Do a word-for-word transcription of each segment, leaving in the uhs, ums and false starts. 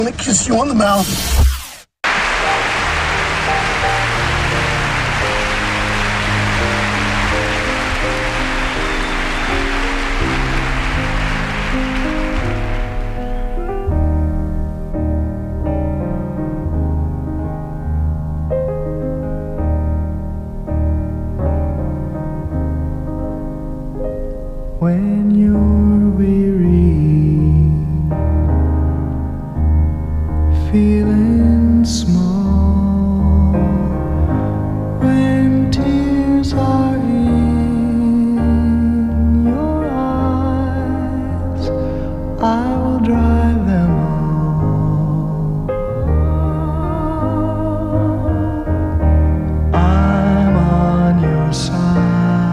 gonna kiss you on the mouth. When you're weary, feeling small, when tears are in your eyes, I will dry them all. I'm on your side.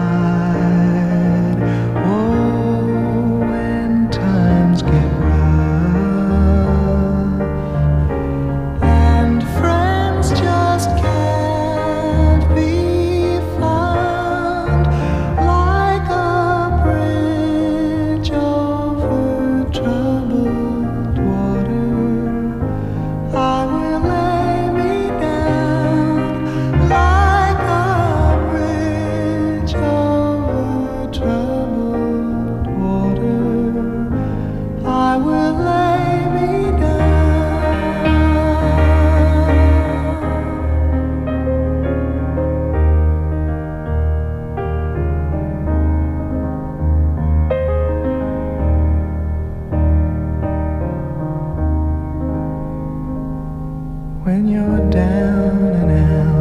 When you're down and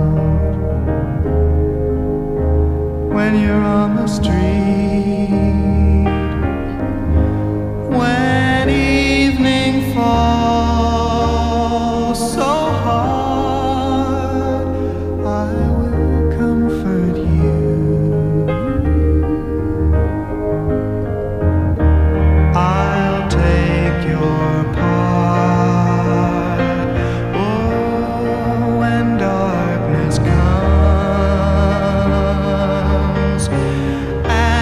out, when you're on the street, when evening falls so hard, I will comfort you. I'll take your part. And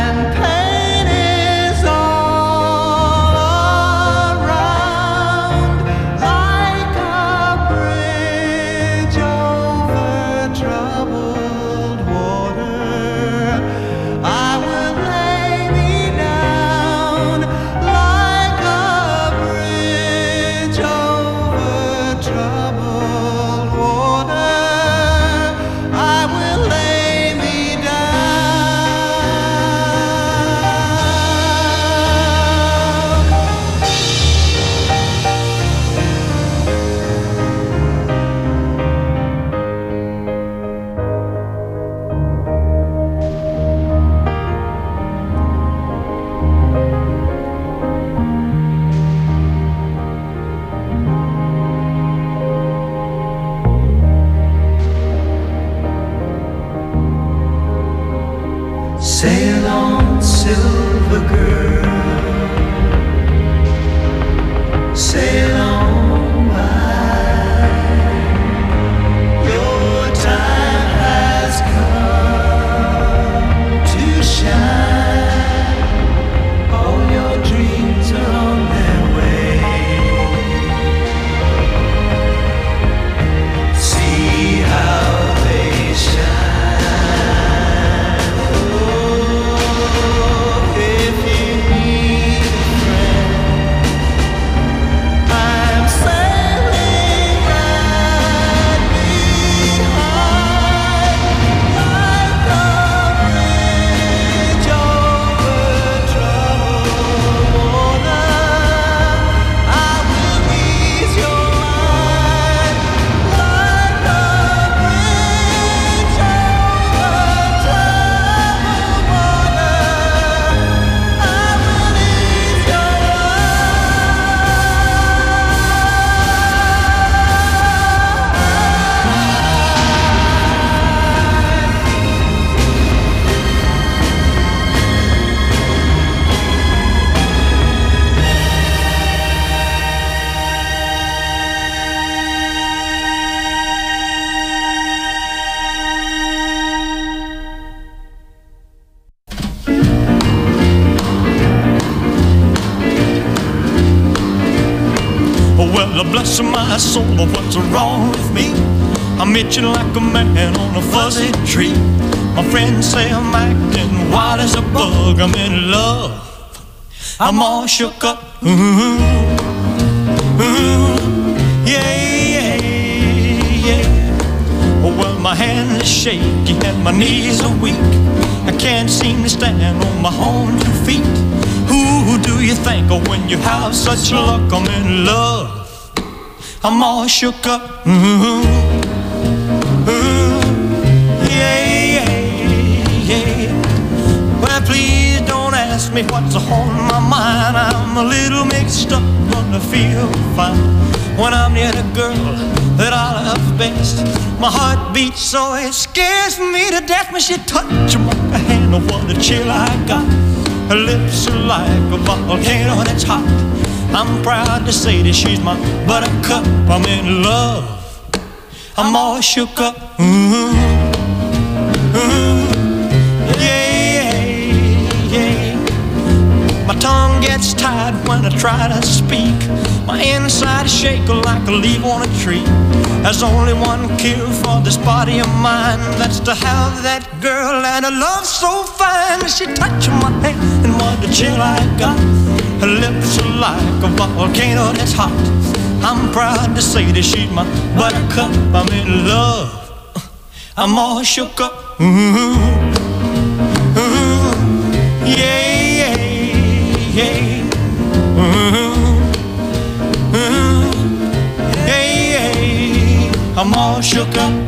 my soul, what's wrong with me? I'm itching like a man on a fuzzy tree. My friends say I'm acting wild as a bug. I'm in love, I'm all shook up. Ooh, ooh, yeah, yeah, yeah. Well, my hands are shaky and my knees are weak. I can't seem to stand on my own two feet. Who do you think of when you have such luck? I'm in love, I'm all shook up. Ooh, ooh, yeah, yeah, yeah. Well, please don't ask me what's on my mind. I'm a little mixed up, gonna feel fine when I'm near the girl that I love best. My heart beats so it scares me to death when she touches my hand. Oh, what a chill I got. Her lips are like a volcano that's hot. I'm proud to say that she's my buttercup. I'm in love, I'm all shook up. Ooh, ooh, yeah, yeah. My tongue gets tied when I try to speak. My inside is shaking like a leaf on a tree. There's only one cure for this body of mine, that's to have that girl and a love so fine. She touched my hand and what a chill I got. Her lips are like a volcano that's hot. I'm proud to say that she's my buttercup. I'm in love, I'm all shook up. Ooh, ooh, yeah, yeah, yeah. Ooh, ooh, yeah, yeah. I'm all shook up.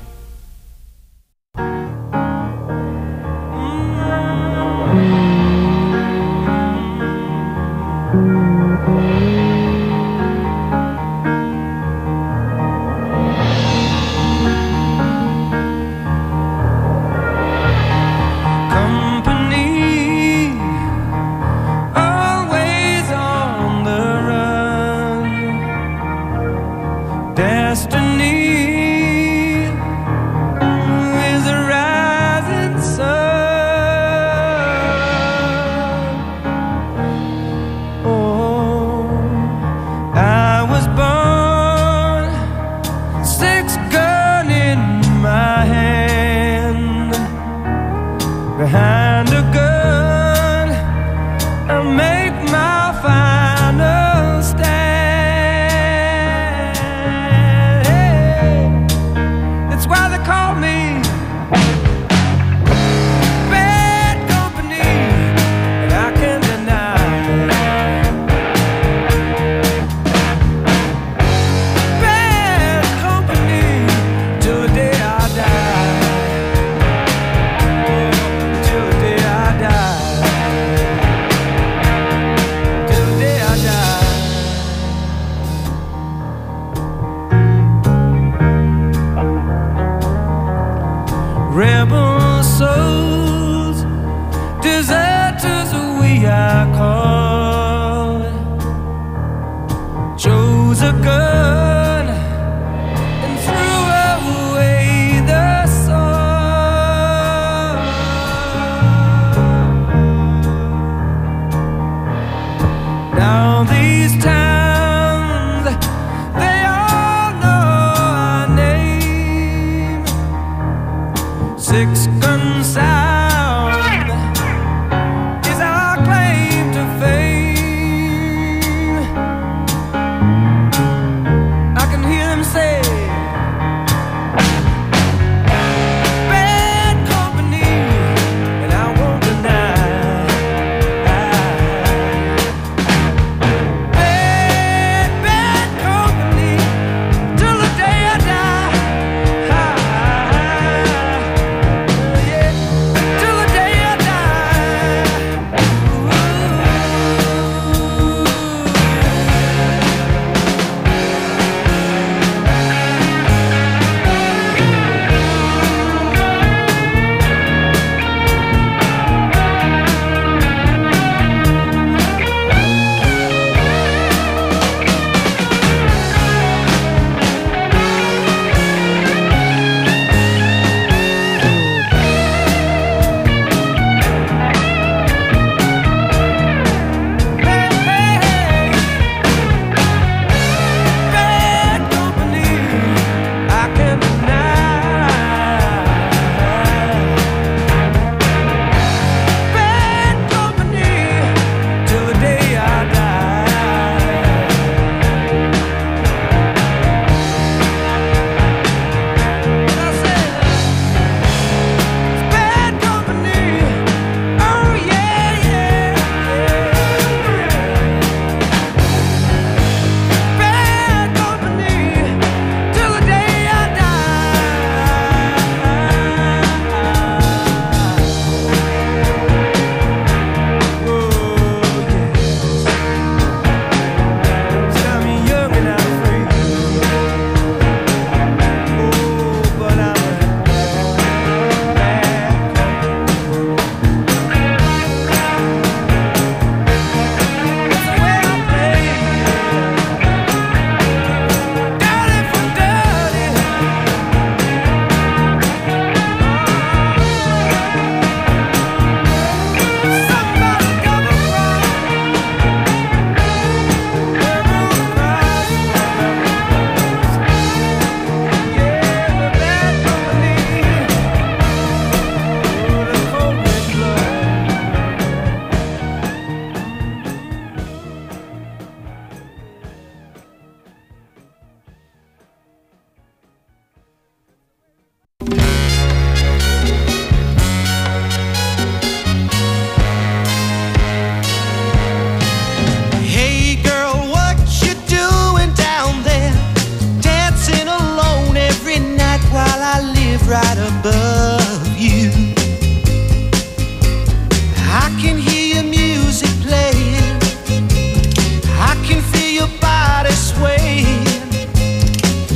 Behind a gun, I'll make my final stand.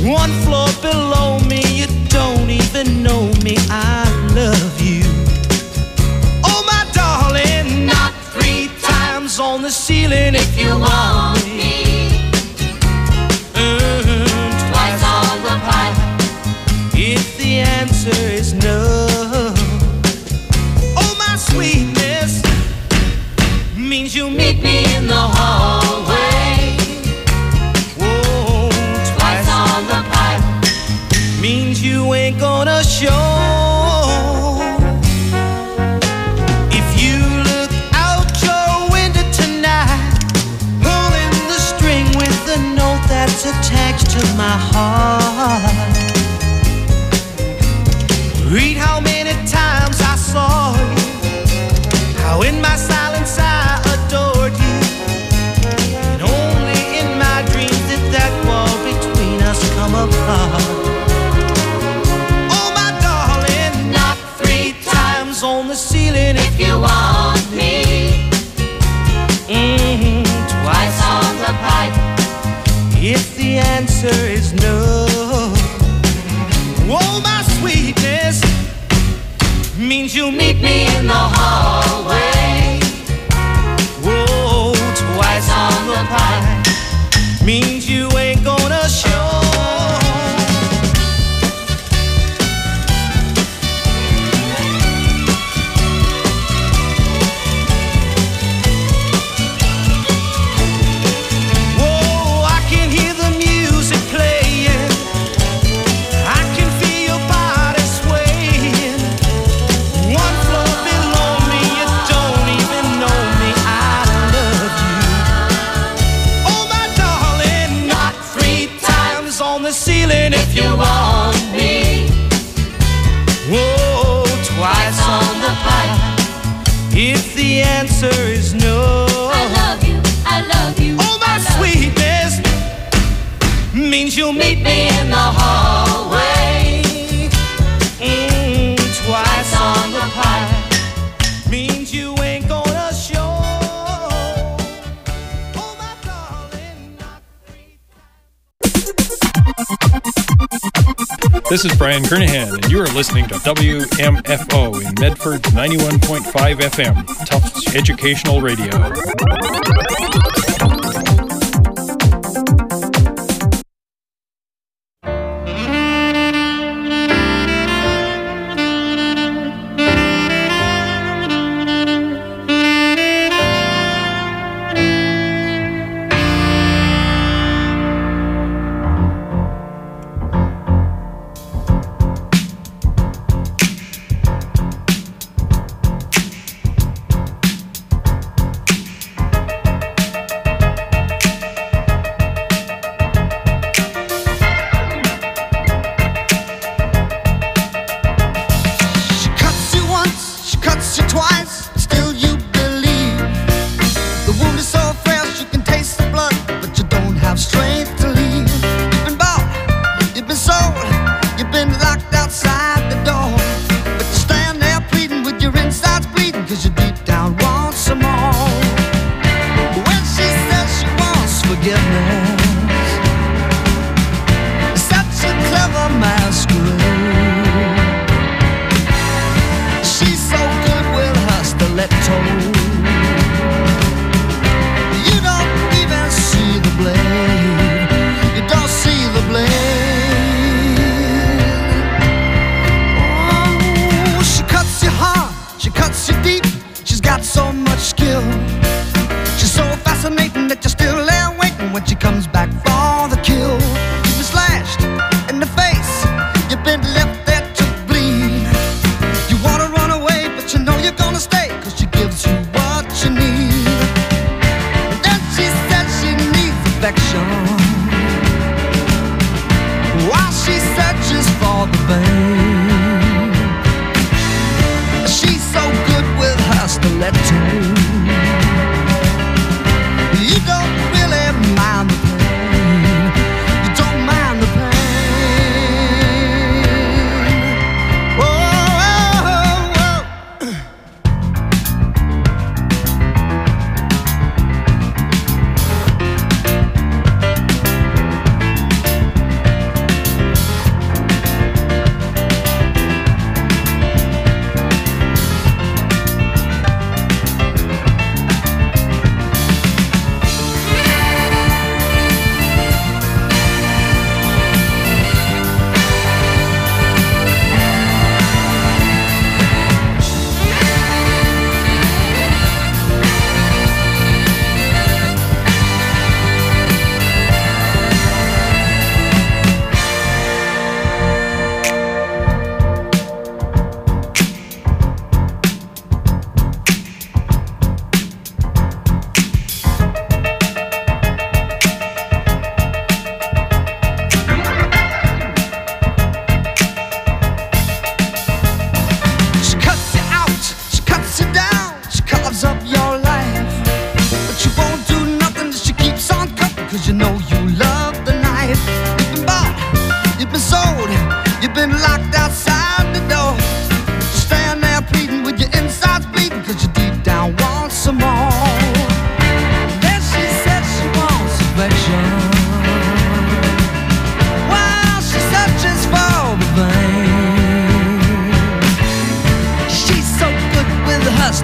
One floor below me, you don't even know me, I love you. Oh my darling, knock three times on the ceiling if you want me. Mm, twice on the pipe if the answer is no. Oh my sweetness means you meet me in the hallway. Whoa, twice on the pipe means you ain't gonna show. If you look out your window tonight, pulling the string with the note that's attached to my heart, read how many times I saw you, how in my silence I adored you, and only in my dreams did that wall between us come apart. Oh my darling, knock three times on the ceiling if you want me. Mm-hmm, twice on the pipe if the answer is no. Oh my sweetness means you'll meet me in the hallway. Whoa, twice on the pipe means you ain't gonna show. Whoa, I can hear the music playing, I can feel your body swaying. One floor below me, you don't even know me, I love you. Oh my darling, knock three times on the ceiling if you want me. Whoa, twice on the pipe if the answer is no. I love you, I love you. Oh my sweetness means you'll meet me in the hallway. Mm, twice on the pipe means you ain't gonna show. Oh my darling, knock three times. This is Brian Kernahan, and you are listening to W M F O in Medford's ninety-one point five F M, Tufts Educational Radio.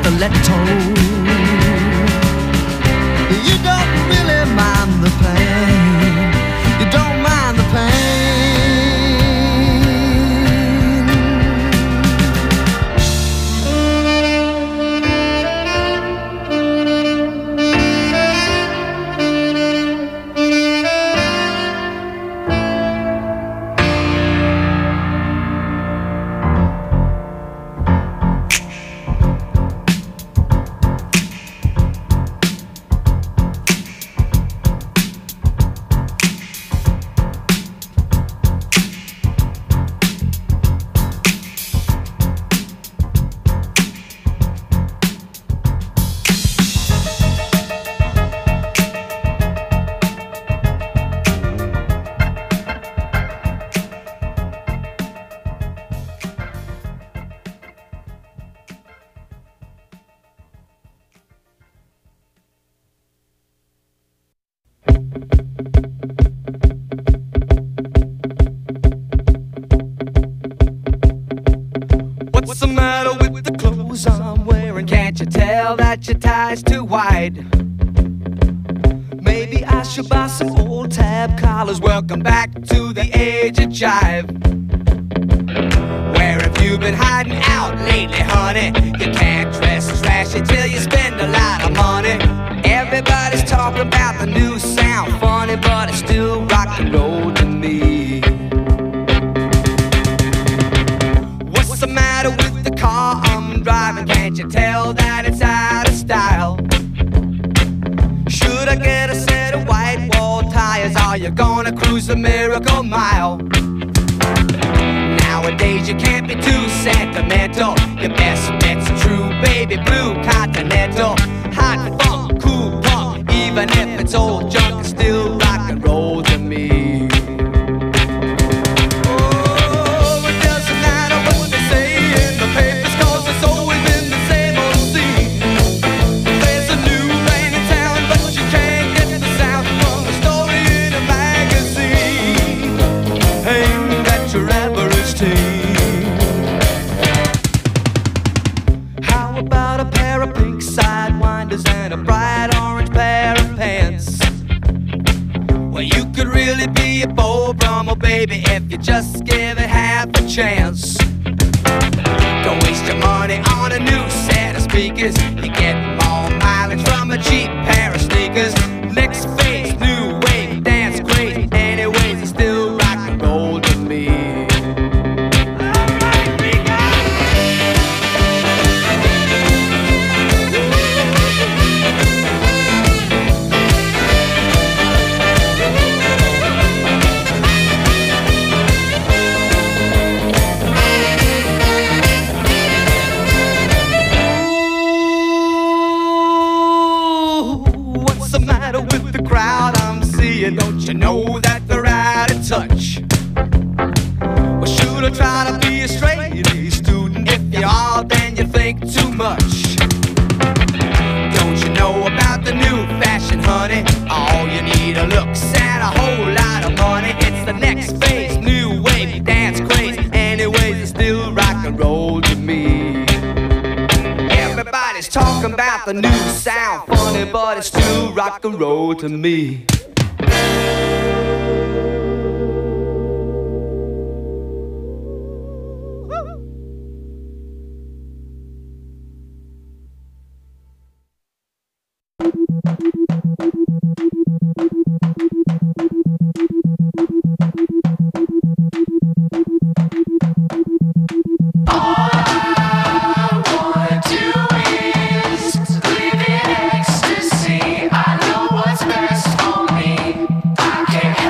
stiletto. You don't really mind the pain. You don't mind the pain. What's the matter with the clothes I'm wearing? Can't you tell that your tie's too wide? Maybe I should buy some old tab collars. Welcome back to the age of jive. Where have you been hiding out lately, honey? You can't dress trashy till you spend a lot of money. Everybody's talking about the new sound, funny, but it's still rock and roll to me. What's the matter with the car I'm driving? Can't you tell that it's out of style? Should I get a set of white wall tires? Are you gonna cruise the Miracle Mile? Nowadays you can't be too sentimental. Your best bet's a true baby blue Continental. Hot funk, cool punk, even if it's old junk, it's still rock and roll to me. Oh, it doesn't matter what they say in the papers, 'cause it's always been the same old scene. There's a new rain in town, but you can't get the sound from a story in a magazine aimed at your average teen. How about a pair of pink sidewinders and a bright orange pair of pants? Well, you could really be a Beau Brummel, baby, if you just give it half a chance. Don't waste your money on a new set of speakers. You get more mileage from a cheap pair of sneakers. Next phase, new wave, dance crazy. Anyways, it's still rock and roll to me. What's the matter with the crowd I'm seeing? Don't you know that they're out of touch? Well, should I try to be a straight A student? If you are, then you think too much. Don't you know about the new fashion, honey? All you need are looks and a whole lot of money. It's the next phase, new wave, dance craze. Anyways, it's still rock and roll to me. Everybody's talking about the new sound, funny, but it's still rock and roll to me. Live in ecstasy. I know what's best for me. I can't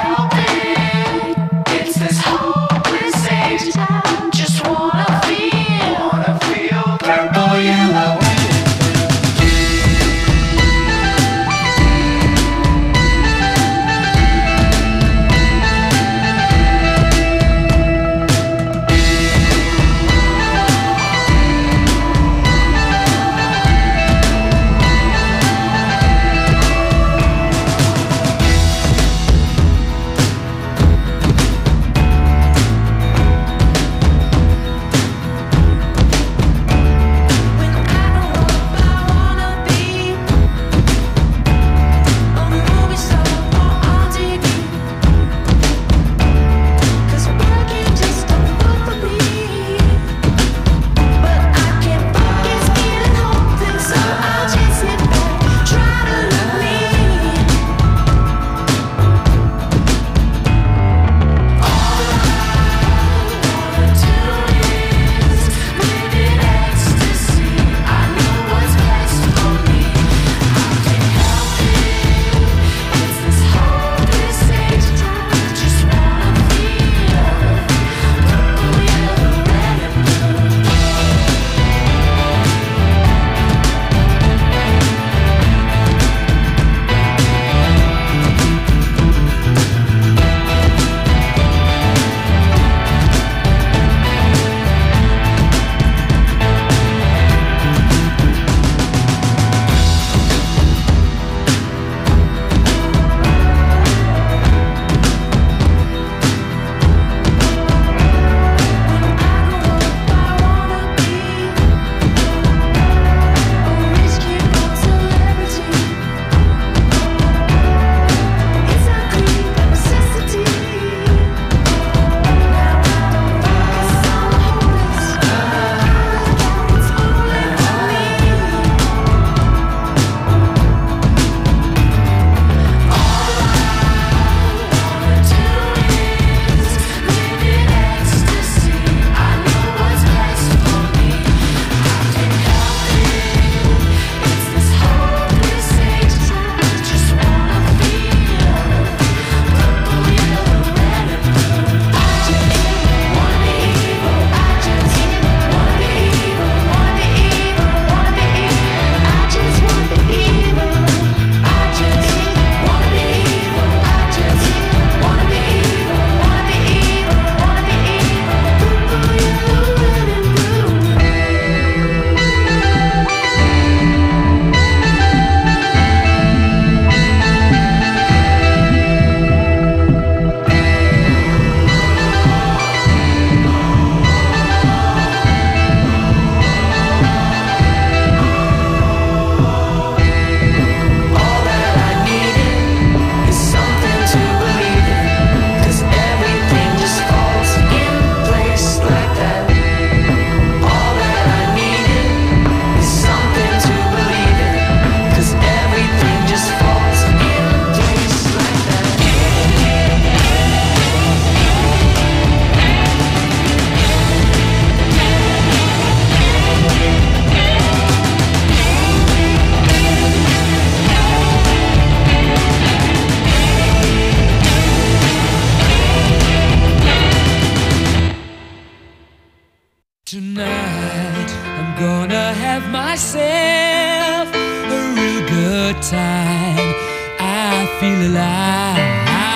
Tonight I'm gonna have myself a real good time. I feel alive,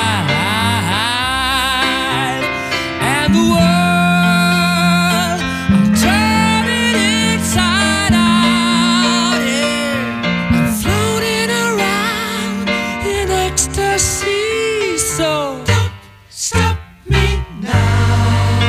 and the world I'm turning inside out. Yeah, I'm floating around in ecstasy. So don't stop me now.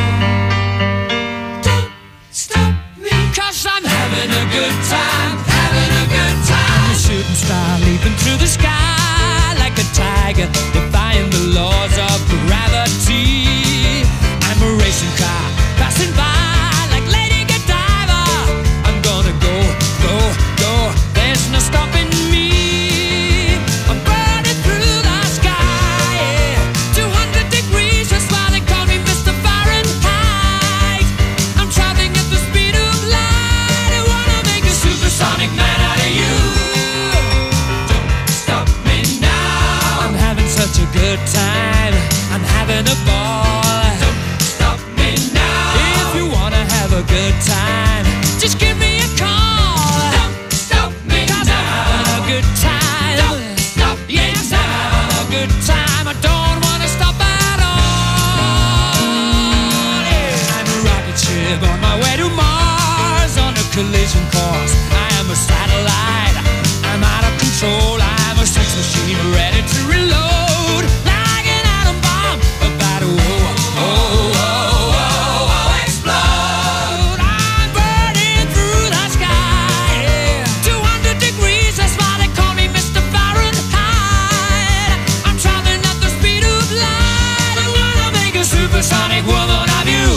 Cause I'm having a good time, having a good time. I'm a shooting star leaping through the sky like a tiger, defying the laws of gravity. I'm a racing car passing by like Lady Godiva. I'm gonna go, go, go. There's no stopping me. I'm burning through the sky, yeah. two hundred degrees, that's why they call me Mister Fahrenheit. I'm traveling at the speed of light. I wanna make a supersonic man out of you. Don't stop me now. I'm having such a good time. I'm having a ball. Don't stop me now. If you wanna have a good time, just give me a call. Don't stop me now. 'Cause I'm having a good time. Don't stop me now. Yes, I'm having a good time. I don't wanna stop at all. Yeah. I'm a rocket ship on my way to Mars on a collision course. I am a satellite. I'm out of control. I'm a sex machine ready to reload like an atom bomb about to oh, oh, oh, oh, oh, explode. I'm burning through the sky, yeah. two hundred degrees, that's why they call me Mister Fahrenheit. I'm traveling at the speed of light. I'm gonna make a supersonic woman of you.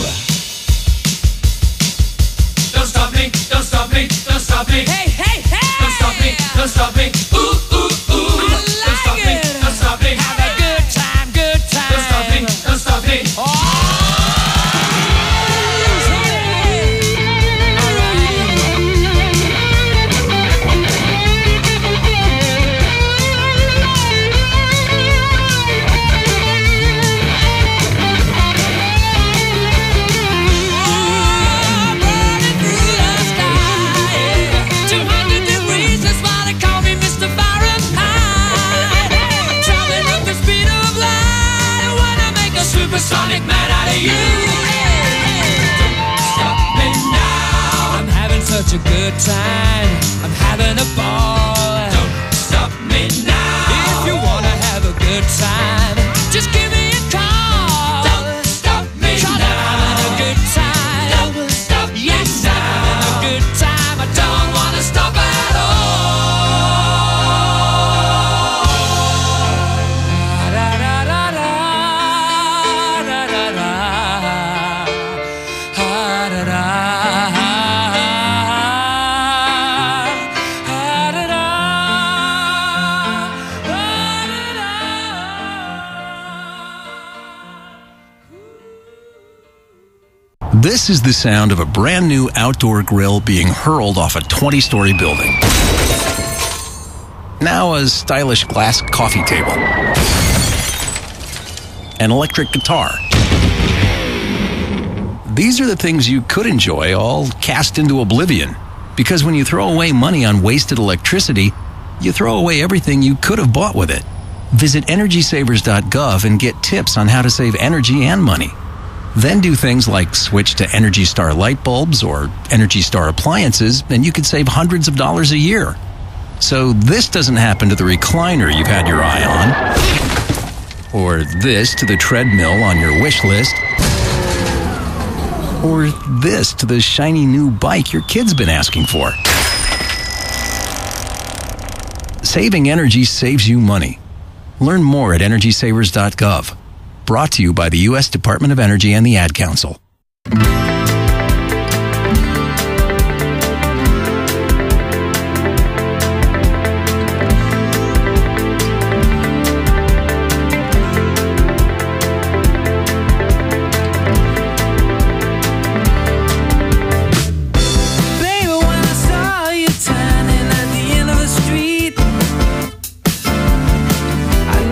Don't stop me, don't stop me, don't stop me. Hey, hey, hey! Don't stop me, don't stop me. Ooh, ooh, ooh. I like don't stop it. me, don't stop me. Have a good time, good time. Don't stop me, don't stop me. Oh! Supersonic man out of you. Don't stop me now. I'm having such a good time. I'm having a ball. Don't stop me now. If you wanna have a good time, just give me a call. Don't stop me now. I'm having a good time. Don't stop me yes, now. I'm having a good time. I don't wanna stop at all. Da, da, da, da. This is the sound of a brand new outdoor grill being hurled off a twenty-story building. Now a stylish glass coffee table. An electric guitar. These are the things you could enjoy, all cast into oblivion. Because when you throw away money on wasted electricity, you throw away everything you could have bought with it. Visit energy savers dot gov and get tips on how to save energy and money. Then do things like switch to Energy Star light bulbs or Energy Star appliances, and you could save hundreds of dollars a year. So this doesn't happen to the recliner you've had your eye on, or this to the treadmill on your wish list, or this to the shiny new bike your kid's been asking for. Saving energy saves you money. Learn more at energy savers dot gov. Brought to you by the U S Department of Energy and the Ad Council.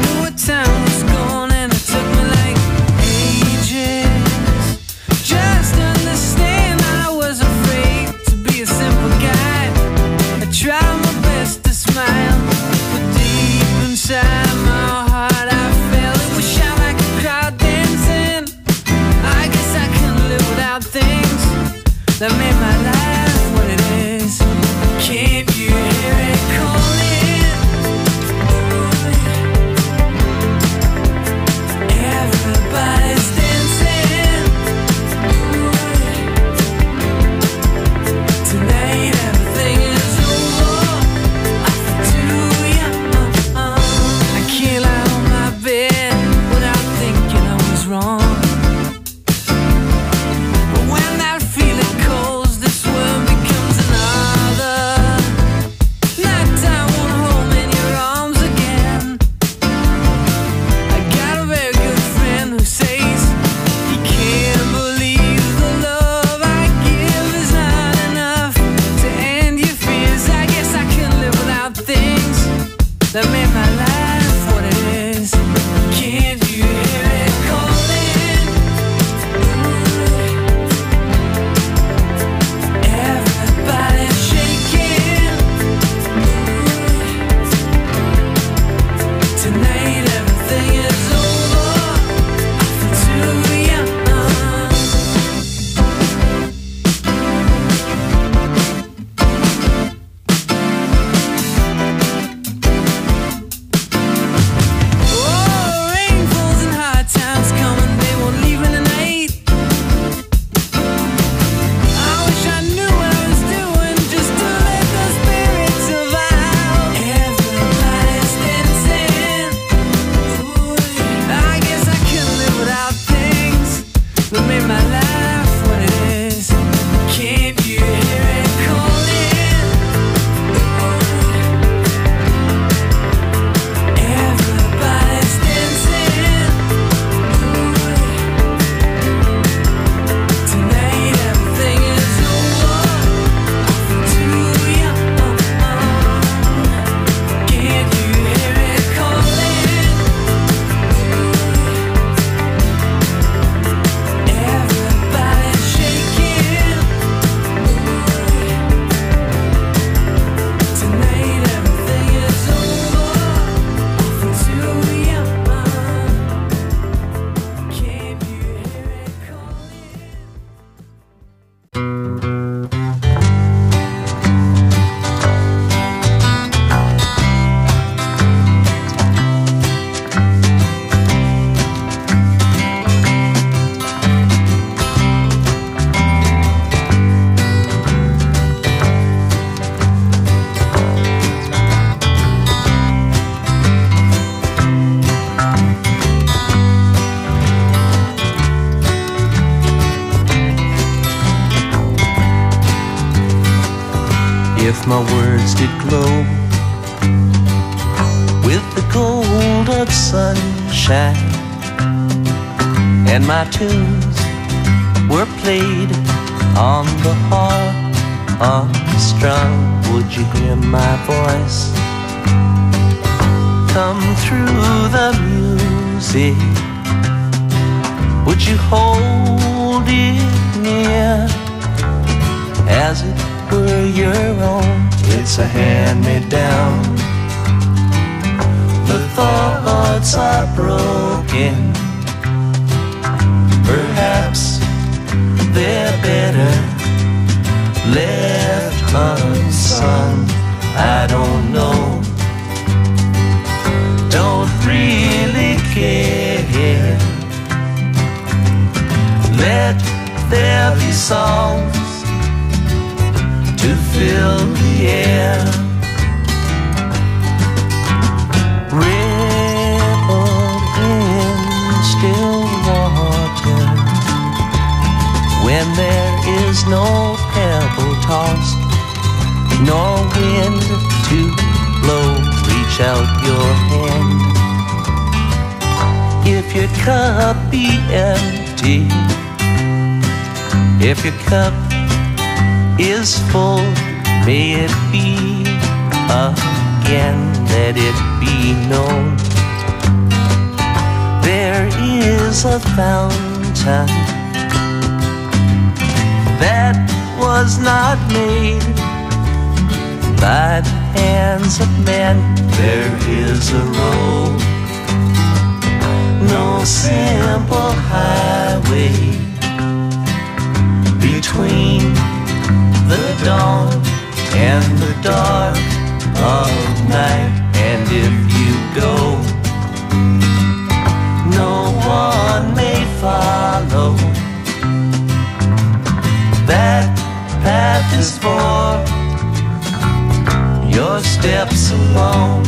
Time was gone and it took me like ages just if my words did glow with the gold of sunshine, and my tunes were played on the harp unstrung, would you hear my voice come through the music? Would you hold it near as it were your own? It's a hand-me-down. The thoughts are broken. Perhaps they're better left unsung. I don't know. Don't really care. Let there be songs to fill the air. Ripple in still water when there is no pebble tossed, nor wind to blow. Reach out your hand. If your cup be empty, if your cup is full, may it be again, let it be known. There is a fountain that was not made by the hands of men. There is a road, no simple highway between the dawn and the dark of night. And if you go, no one may follow. That path is for your steps alone.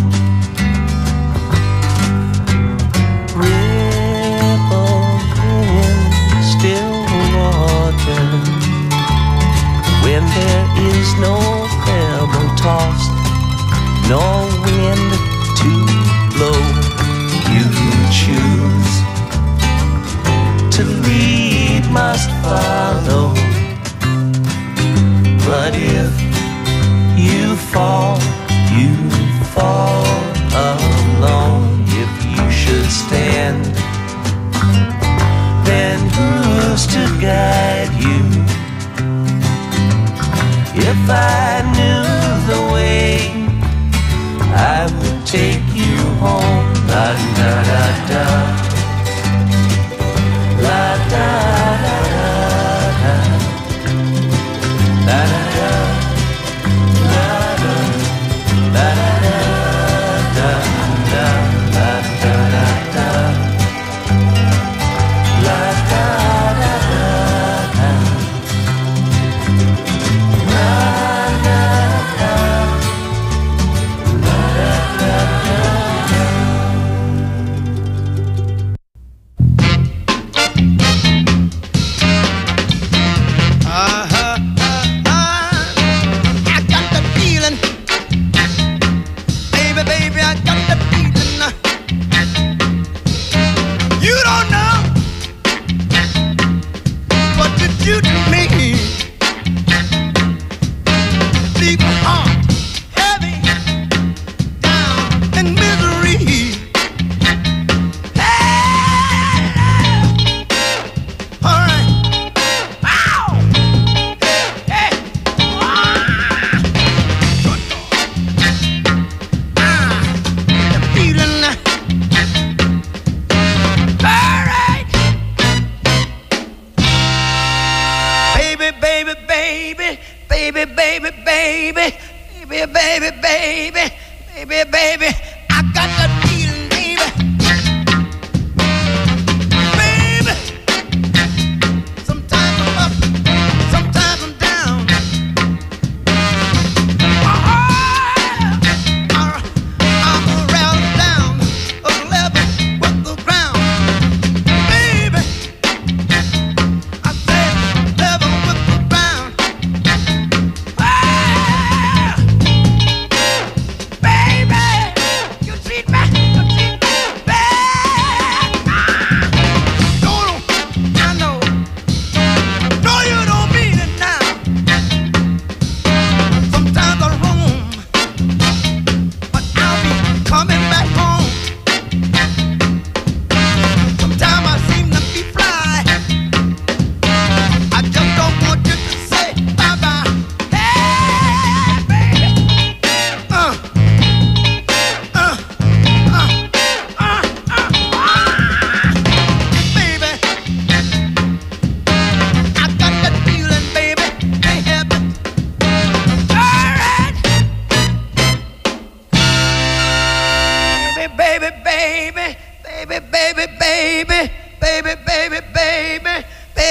Ripple in still water when there is no pebble tossed, no wind to blow. You choose to lead, must follow. But if you fall, you fall alone. If you should stand, then who's to guide you? If I knew the way, I would take you home. La da da da, la da da da, la da da, la da la da da da da, la da da da, la da da da.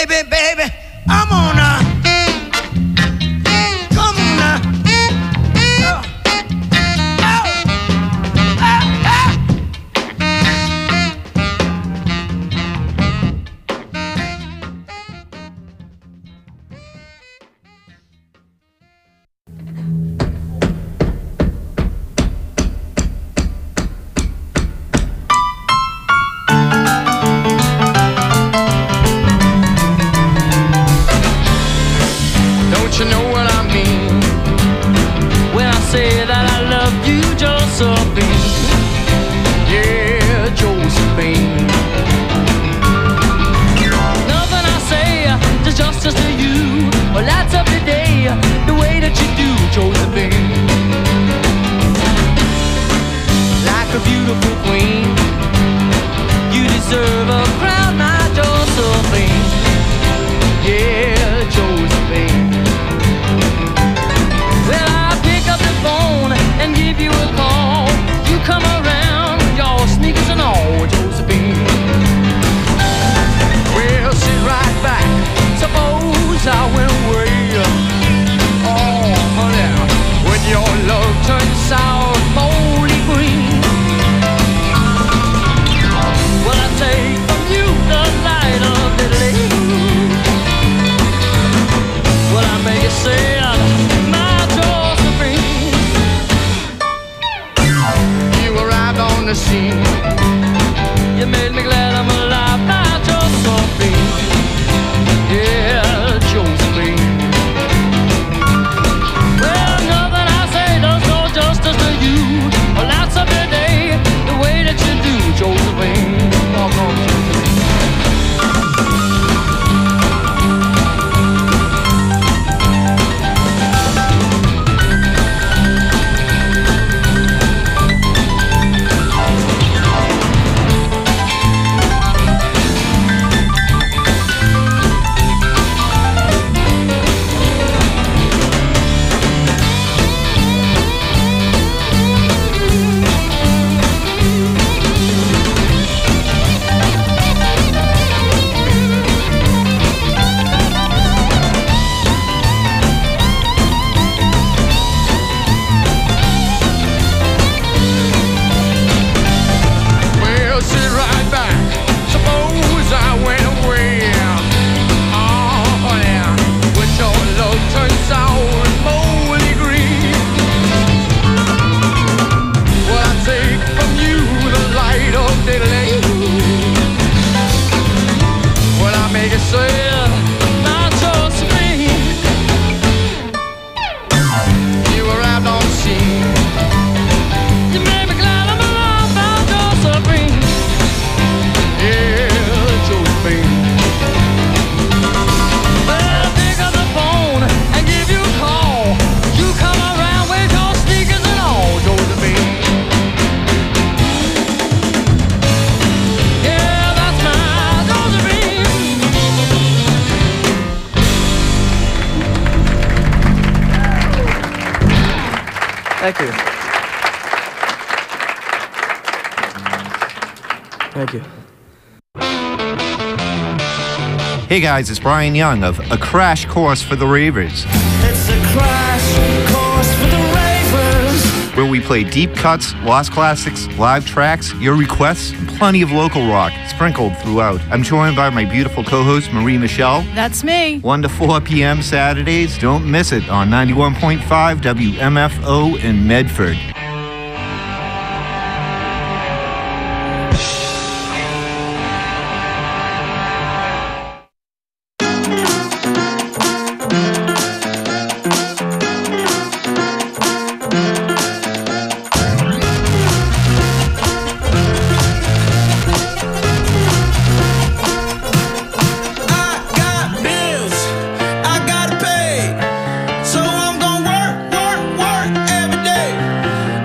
baby, baby, I'm on a. Come on now. Oh. Oh. Ah, ah. Don't you know what I mean when I say that I love you, Josephine? Yeah, Josephine. Nothing I say does justice to you. Well, lights up the day the way that you do, Josephine. Like a beautiful queen, you deserve a crown, my Josephine. Yeah, Josephine. Well, I pick up the phone and give you a call. You come around with your sneakers and all, Josephine. Well, sit right back. Suppose I went away. Oh, honey, when your love turns sour, moldy green. Well, I take from you the light of the day. Well, I make it sad, my Josephine. You arrived on the scene. You made me glad I'm alive, my Josephine. Yeah, Josephine. Well, nothing I say does no justice to you. Well, that's up the day, the way that you do, Josephine. Walk on, Josephine. Well, sit right back. Suppose I went away. Oh, yeah. When your love turns sour and moldy green. Well, I take from you the light of day. Well, I make it sad, my Josephine. You arrived on the scene. You made me glad I'm alive, my Josephine. Yeah, Josephine. Well, I pick up the phone and give you a call. You come around with your sneakers and all, Josephine. Yeah, that's my Josephine. Thank you. Thank you. Hey guys, it's Brian Young of A Crash Course for the Ravers, It's a crash course for the ravers. where we play deep cuts, lost classics, live tracks, your requests, and plenty of local rock sprinkled throughout. I'm joined by my beautiful co-host Marie Michelle. That's me. one to four p.m. Saturdays. Don't miss it on ninety-one point five W M F O in Medford. I got bills I gotta pay, so I'm gonna work, work, work every day.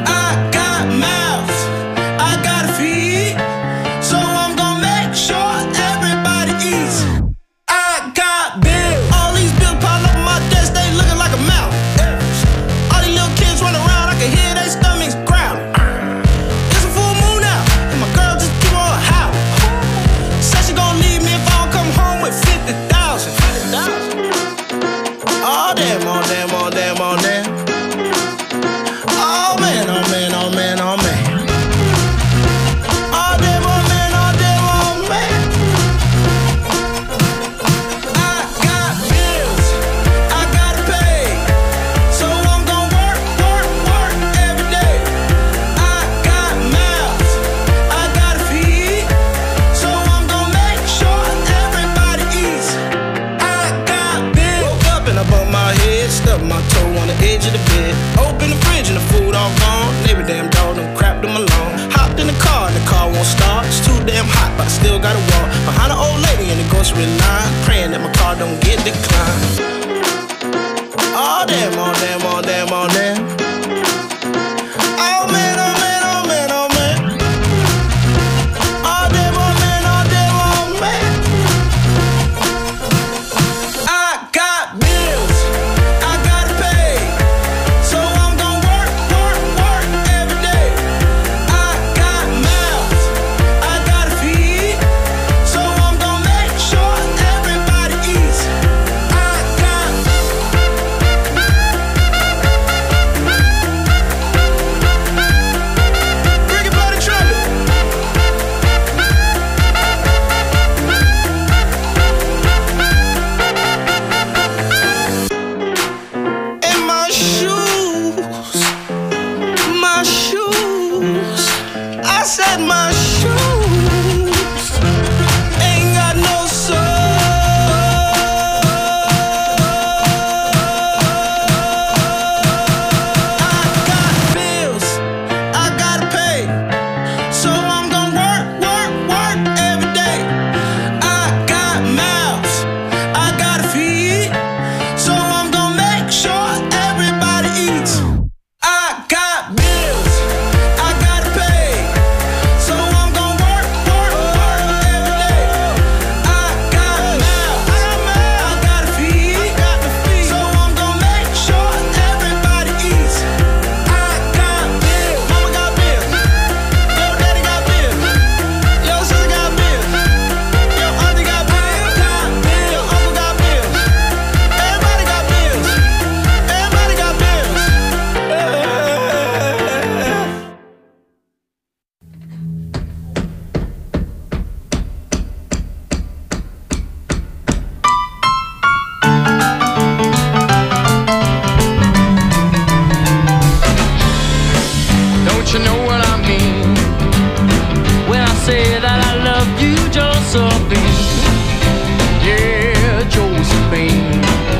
Stubbed my toe on the edge of the bed. Open the fridge and the food all gone. Neighbor damn dog done crapped them alone. Hopped in the car and the car won't start. It's too damn hot, but I still gotta walk behind an old lady in the grocery line, praying that my car don't get declined. Oh damn, oh damn, oh damn, oh damn. Oh man, oh man, oh man, oh man. Oh damn, oh man, oh damn, oh man. I got bills, I gotta pay, so I'm gonna work, work, work every day. I got mouths, I gotta feed, so I'm gonna make sure everybody eats. I got bring it by the trumpet. And my shoes, my shoes, I said my shoes ain't got no soul. I got bills, I gotta pay, so I'm gonna work, work, work every day. I got mouths, I gotta feed, so I'm gonna make sure everybody eats. I got bills, I gotta pay, so I'm gonna work, work, work every day. I got mouths, I gotta feed, so I'm gonna make sure everybody eats. I got bills, mama got bills, yo daddy got bills, yo sister got bills, yo auntie got bills, got bills, uncle got bills, everybody got bills, everybody got bills. Don't you know what I mean when I say that I love you, Josephine? Yeah, Josephine.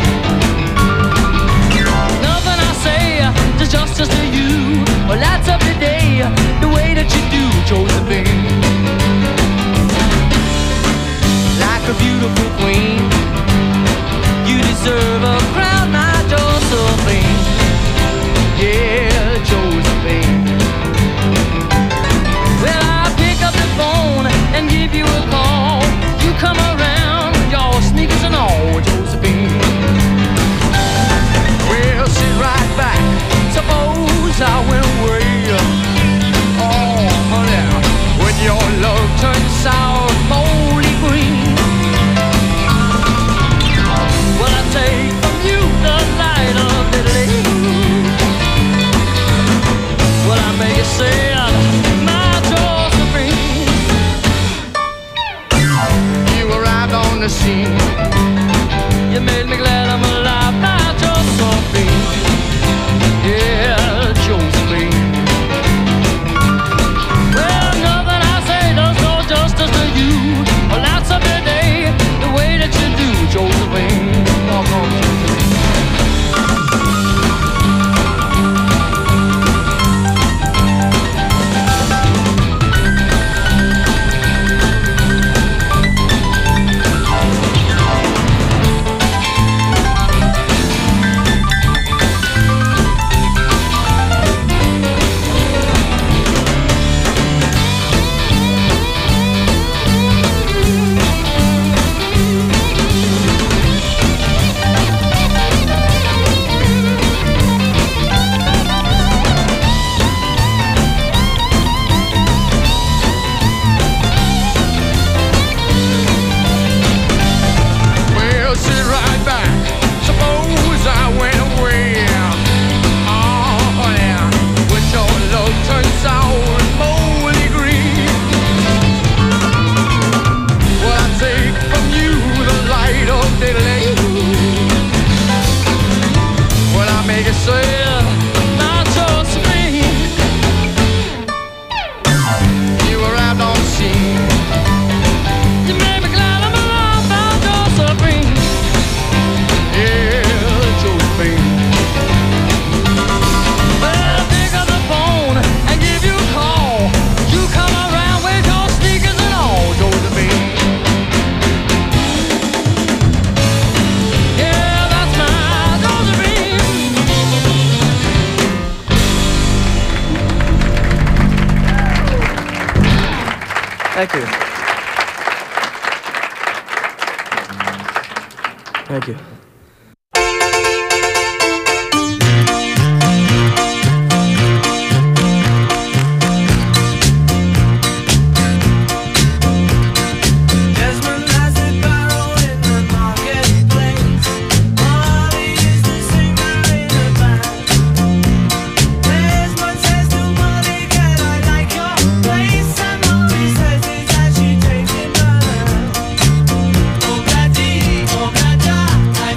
Nothing I say does justice to you. Well, lights up the day the way that you do, Josephine. Like a beautiful queen, you deserve a crown, my Josephine. Yeah, Josephine. Well, I pick up the phone and give you a call. You come around, your sneakers and all, Josephine. Well, sit right back. Suppose I went away. Oh, honey, when your love turns sour, moldy green. Well, I take from you the light of the day. Well, I make it sad, my Josephine. You arrived on the scene. You made me glad I'm alive, my Josephine. Yeah, Josephine. Well, nothing I say does no justice to you. Well, that's up the day, the way that you do, Josephine. Walk on, Josephine. Thank you. Thank you. Desmond has a barrel in the marketplace. Molly is the singer in the band. Desmond says to Molly, "Can I like your place?" And Molly says it's as she takes him by the hand. Oh, Gaddy, oh, Gadda, I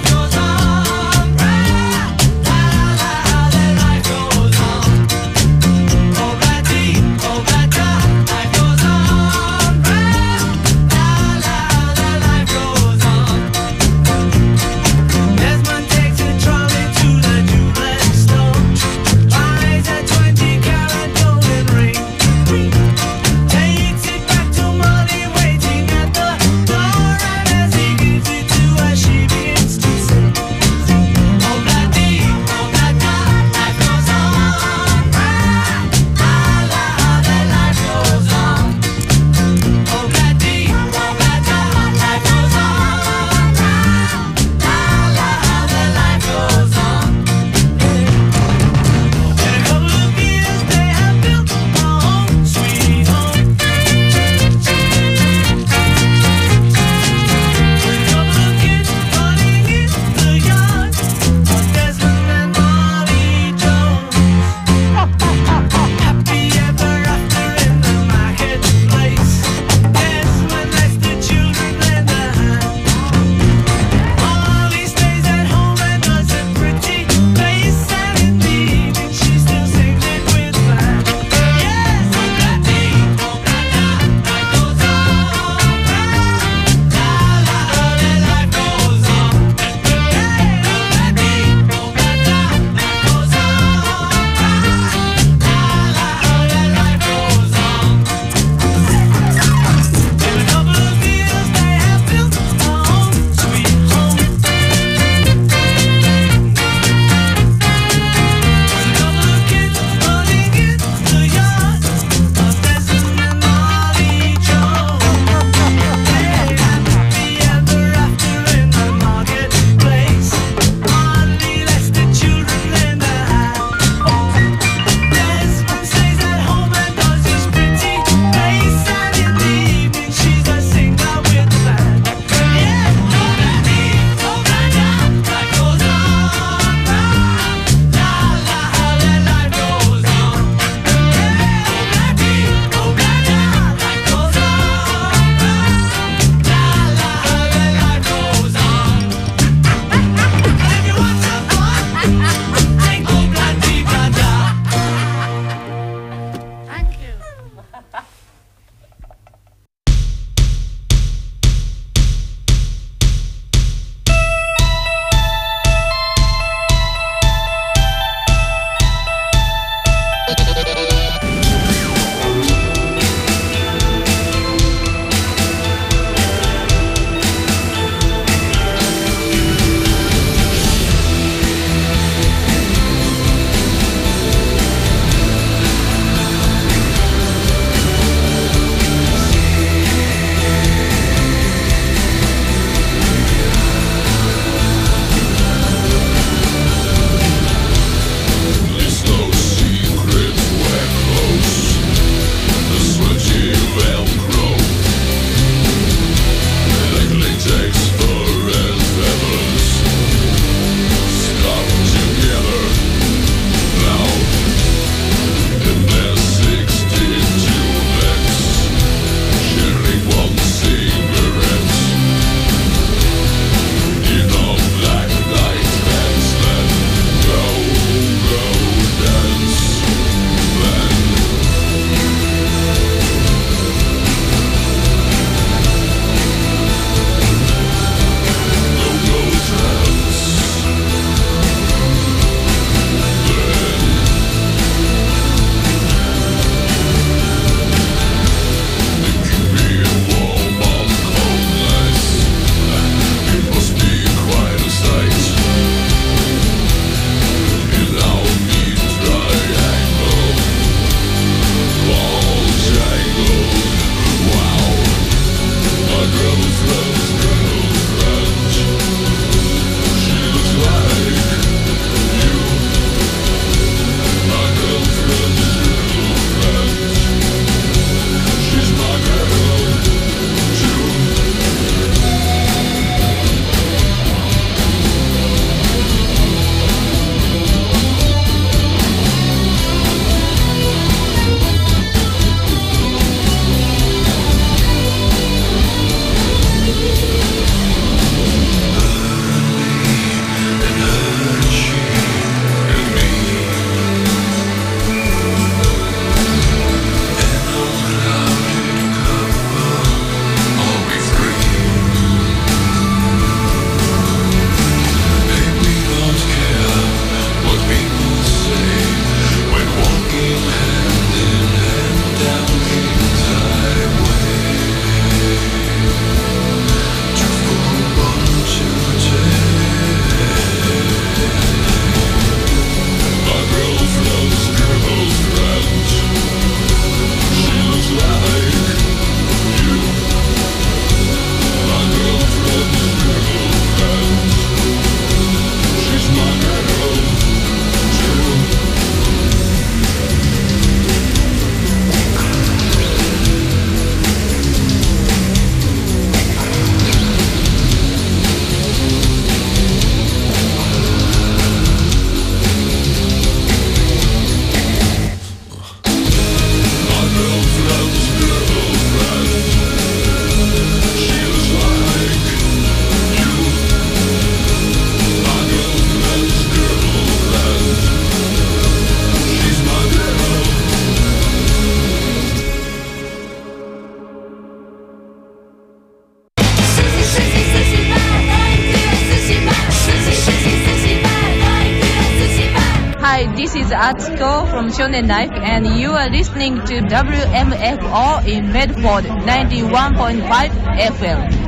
is Atsuko from Shonen Life, and you are listening to W M F O in Medford ninety-one point five F M.